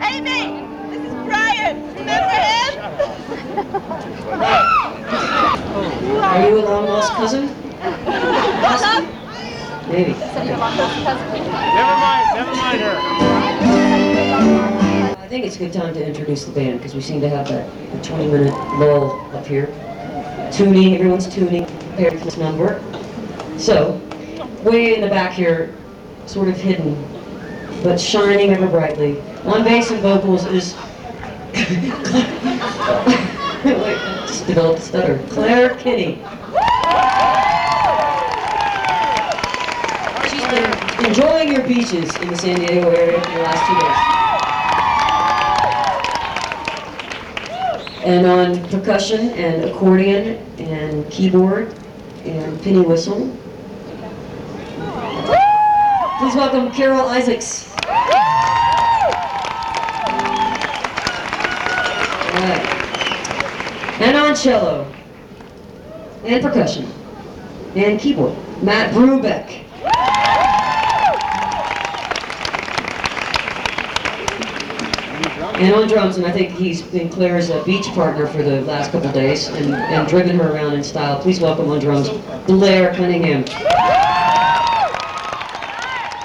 Amy, this is Brian. Remember him? Are you a long lost cousin? Possibly? Maybe. Never mind her. I think it's a good time to introduce the band because we seem to have that 20-minute lull up here. Tuning, everyone's tuning, prepared for this number. So, way in the back here, sort of hidden, but shining ever brightly. On bass and vocals is... Wait, I just developed a stutter. Claire Kinney. She's been enjoying your beaches in the San Diego area for the last 2 days. And on percussion and accordion and keyboard and penny whistle. Please welcome Carol Isaacs. Right. And on cello and percussion and keyboard, Matt Brubeck. And on drums, and I think he's been Claire's beach partner for the last couple days and driven her around in style. Please welcome on drums, Blair Cunningham.